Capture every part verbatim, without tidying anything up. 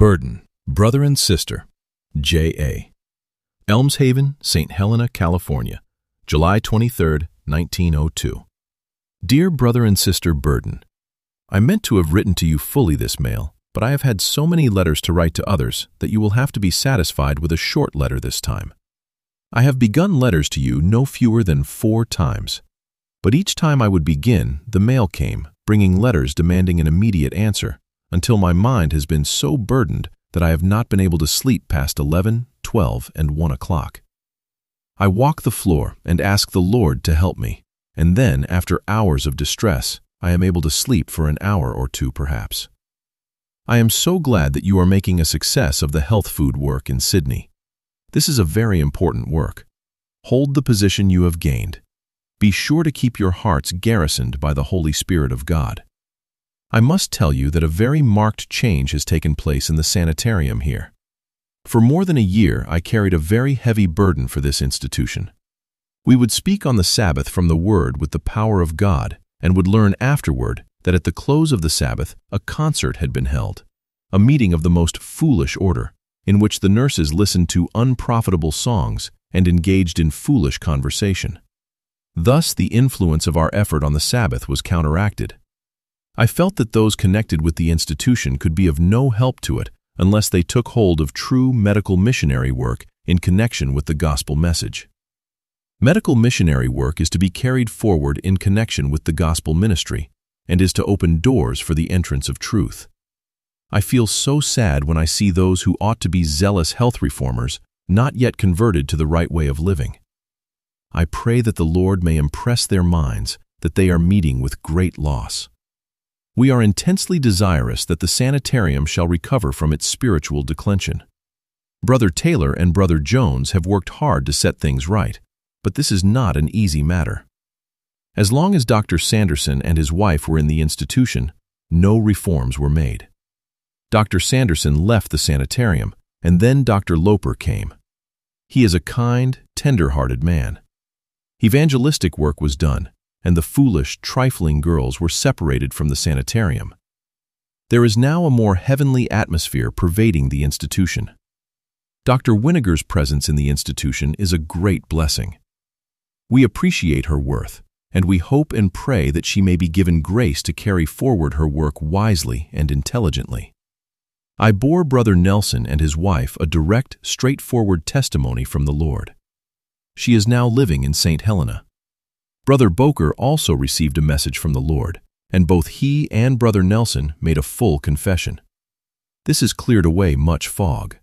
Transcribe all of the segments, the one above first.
Burden, Brother and Sister, J A Elmshaven, Saint Helena, California, July twenty-third, nineteen oh two. Dear Brother and Sister Burden, I meant to have written to you fully this mail, but I have had so many letters to write to others that you will have to be satisfied with a short letter this time. I have begun letters to you no fewer than four times, but each time I would begin, the mail came, bringing letters demanding an immediate answer, until my mind has been so burdened that I have not been able to sleep past eleven, twelve, and one o'clock. I walk the floor and ask the Lord to help me, and then, after hours of distress, I am able to sleep for an hour or two perhaps. I am so glad that you are making a success of the health food work in Sydney. This is a very important work. Hold the position you have gained. Be sure to keep your hearts garrisoned by the Holy Spirit of God. I must tell you that a very marked change has taken place in the sanitarium here. For more than a year, I carried a very heavy burden for this institution. We would speak on the Sabbath from the Word with the power of God and would learn afterward that at the close of the Sabbath, a concert had been held, a meeting of the most foolish order, in which the nurses listened to unprofitable songs and engaged in foolish conversation. Thus, the influence of our effort on the Sabbath was counteracted. I felt that those connected with the institution could be of no help to it unless they took hold of true medical missionary work in connection with the gospel message. Medical missionary work is to be carried forward in connection with the gospel ministry and is to open doors for the entrance of truth. I feel so sad when I see those who ought to be zealous health reformers not yet converted to the right way of living. I pray that the Lord may impress their minds that they are meeting with great loss. We are intensely desirous that the sanitarium shall recover from its spiritual declension. Brother Taylor and Brother Jones have worked hard to set things right, but this is not an easy matter. As long as Doctor Sanderson and his wife were in the institution, no reforms were made. Doctor Sanderson left the sanitarium, and then Doctor Loper came. He is a kind, tender-hearted man. Evangelistic work was done, and the foolish, trifling girls were separated from the sanitarium. There is now a more heavenly atmosphere pervading the institution. Doctor Winnegar's presence in the institution is a great blessing. We appreciate her worth, and we hope and pray that she may be given grace to carry forward her work wisely and intelligently. I bore Brother Nelson and his wife a direct, straightforward testimony from the Lord. She is now living in Saint Helena. Brother Boker also received a message from the Lord, and both he and Brother Nelson made a full confession. This has cleared away much fog.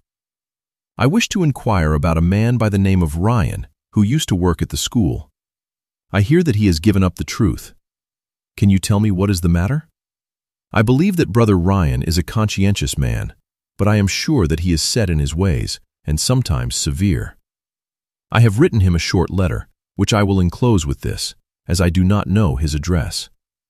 I wish to inquire about a man by the name of Ryan who used to work at the school. I hear that he has given up the truth. Can you tell me what is the matter? I believe that Brother Ryan is a conscientious man, but I am sure that he is set in his ways and sometimes severe. I have written him a short letter, which I will enclose with this, as I do not know his address.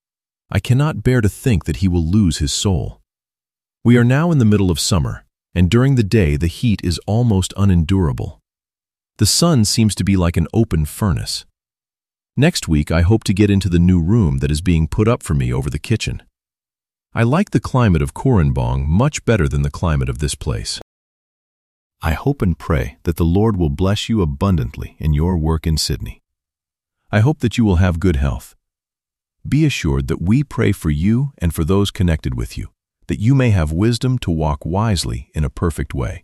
I cannot bear to think that he will lose his soul. We are now in the middle of summer, and during the day the heat is almost unendurable. The sun seems to be like an open furnace. Next week I hope to get into the new room that is being put up for me over the kitchen. I like the climate of Korenbong much better than the climate of this place. I hope and pray that the Lord will bless you abundantly in your work in Sydney. I hope that you will have good health. Be assured that we pray for you and for those connected with you, that you may have wisdom to walk wisely in a perfect way.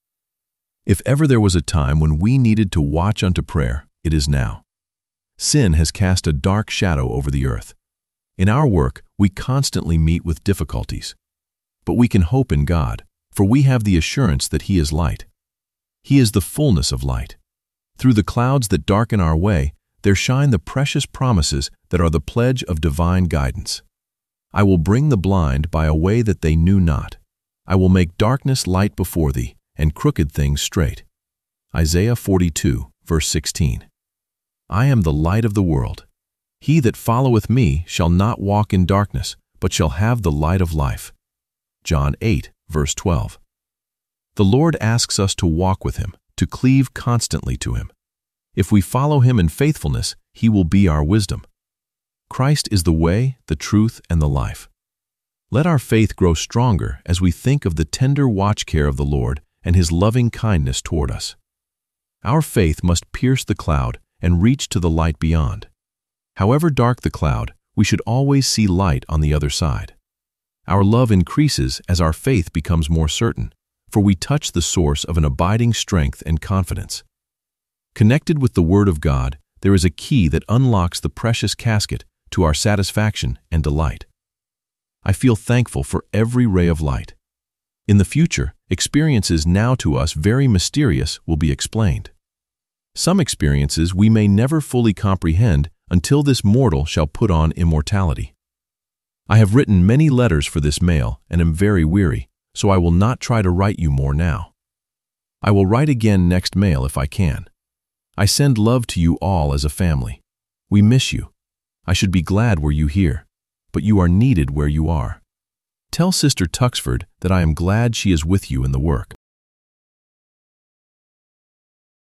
If ever there was a time when we needed to watch unto prayer, it is now. Sin has cast a dark shadow over the earth. In our work, we constantly meet with difficulties. But we can hope in God, for we have the assurance that He is light. He is the fullness of light. Through the clouds that darken our way, there shine the precious promises that are the pledge of divine guidance. I will bring the blind by a way that they knew not. I will make darkness light before thee, and crooked things straight. Isaiah forty-two, verse sixteen. I am the light of the world. He that followeth me shall not walk in darkness, but shall have the light of life. John eight, verse twelve. The Lord asks us to walk with Him, to cleave constantly to Him. If we follow Him in faithfulness, He will be our wisdom. Christ is the way, the truth, and the life. Let our faith grow stronger as we think of the tender watch care of the Lord and His loving kindness toward us. Our faith must pierce the cloud and reach to the light beyond. However dark the cloud, we should always see light on the other side. Our love increases as our faith becomes more certain, for we touch the source of an abiding strength and confidence. Connected with the Word of God, there is a key that unlocks the precious casket to our satisfaction and delight. I feel thankful for every ray of light. In the future, experiences now to us very mysterious will be explained. Some experiences we may never fully comprehend until this mortal shall put on immortality. I have written many letters for this mail and am very weary, so I will not try to write you more now. I will write again next mail if I can. I send love to you all as a family. We miss you. I should be glad were you here, but you are needed where you are. Tell Sister Tuxford that I am glad she is with you in the work.